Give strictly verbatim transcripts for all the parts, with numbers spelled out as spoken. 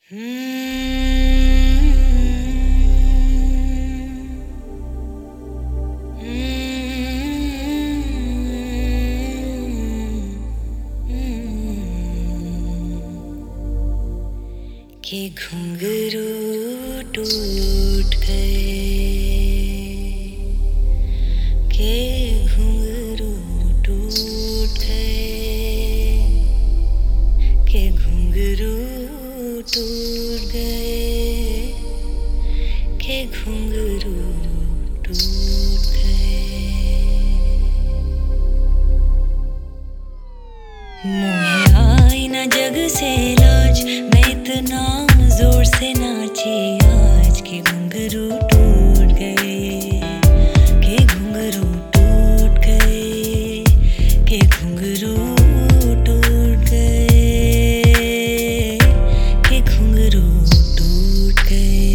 कि घुंघरू टूट गए, कि घुंघरू टूट गए, कि घुंघरू टूट गए, कि घुंघरू टूट गए। मोहे आई ना जग से लाज, मैं इतना जोर से नाची आज कि घुंघरू टूट गए, कि घुंघरू टूट गए, कि घुंघरू टूट गए, कि घुंघरू टूट गए।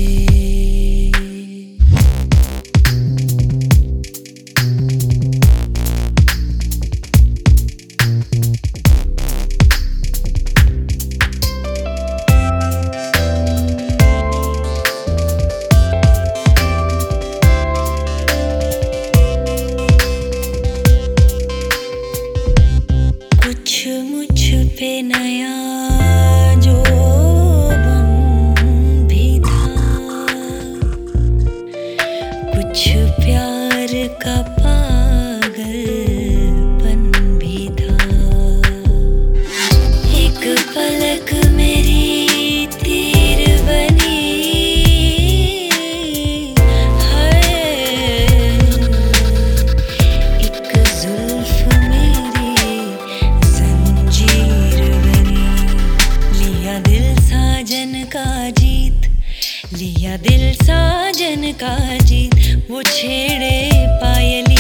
कुछ मुझ पे नया जो बन भी था, कुछ प्यार का पागलपन भी था। एक पलक मेरी तीर बनी है, एक जुल्फ साजन का जीत, लिया दिल साजन का जीत, वो छेड़े पायल